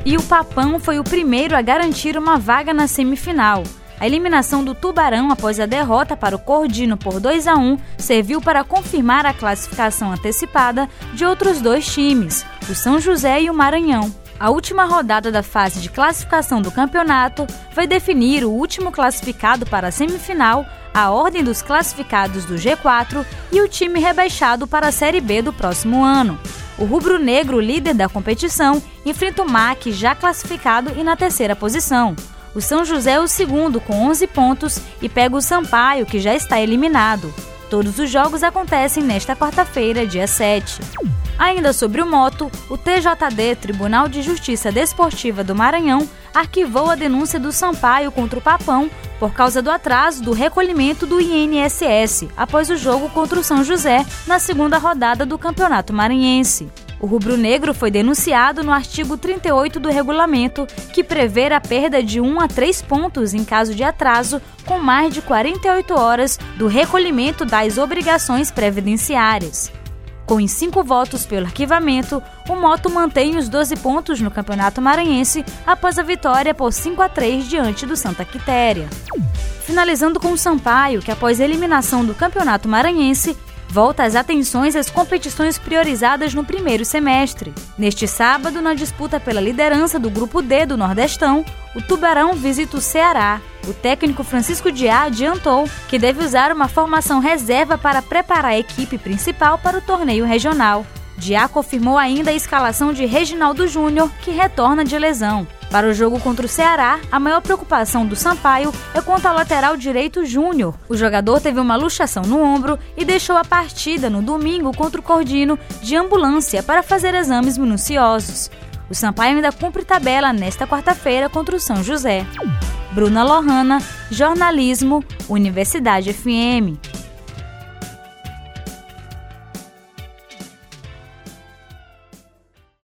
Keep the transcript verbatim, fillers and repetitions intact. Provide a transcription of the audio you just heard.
E o Papão foi o primeiro a garantir uma vaga na semifinal. A eliminação do Tubarão após a derrota para o Cordino por dois a um serviu para confirmar a classificação antecipada de outros dois times, o São José e o Maranhão. A última rodada da fase de classificação do campeonato vai definir o último classificado para a semifinal, a ordem dos classificados do G quatro e o time rebaixado para a Série B do próximo ano. O rubro-negro, líder da competição, enfrenta o M A C já classificado e na terceira posição. O São José é o segundo com onze pontos e pega o Sampaio, que já está eliminado. Todos os jogos acontecem nesta quarta-feira, dia sete. Ainda sobre o moto, o T J D, Tribunal de Justiça Desportiva do Maranhão, arquivou a denúncia do Sampaio contra o Papão por causa do atraso do recolhimento do I N S S após o jogo contra o São José na segunda rodada do Campeonato Maranhense. O rubro-negro foi denunciado no artigo trinta e oito do regulamento, que prevê a perda de um a três pontos em caso de atraso com mais de quarenta e oito horas do recolhimento das obrigações previdenciárias. Com os cinco votos pelo arquivamento, o Moto mantém os doze pontos no Campeonato Maranhense após a vitória por cinco a três diante do Santa Quitéria. Finalizando com o Sampaio, que após a eliminação do Campeonato Maranhense, volta as atenções às competições priorizadas no primeiro semestre. Neste sábado, na disputa pela liderança do Grupo D do Nordestão, o Tubarão visita o Ceará. O técnico Francisco Diá adiantou que deve usar uma formação reserva para preparar a equipe principal para o torneio regional. Diá confirmou ainda a escalação de Reginaldo Júnior, que retorna de lesão. Para o jogo contra o Ceará, a maior preocupação do Sampaio é quanto ao lateral direito Júnior. O jogador teve uma luxação no ombro e deixou a partida no domingo contra o Cordino de ambulância para fazer exames minuciosos. O Sampaio ainda cumpre tabela nesta quarta-feira contra o São José. Bruna Lohana, Jornalismo, Universidade F M.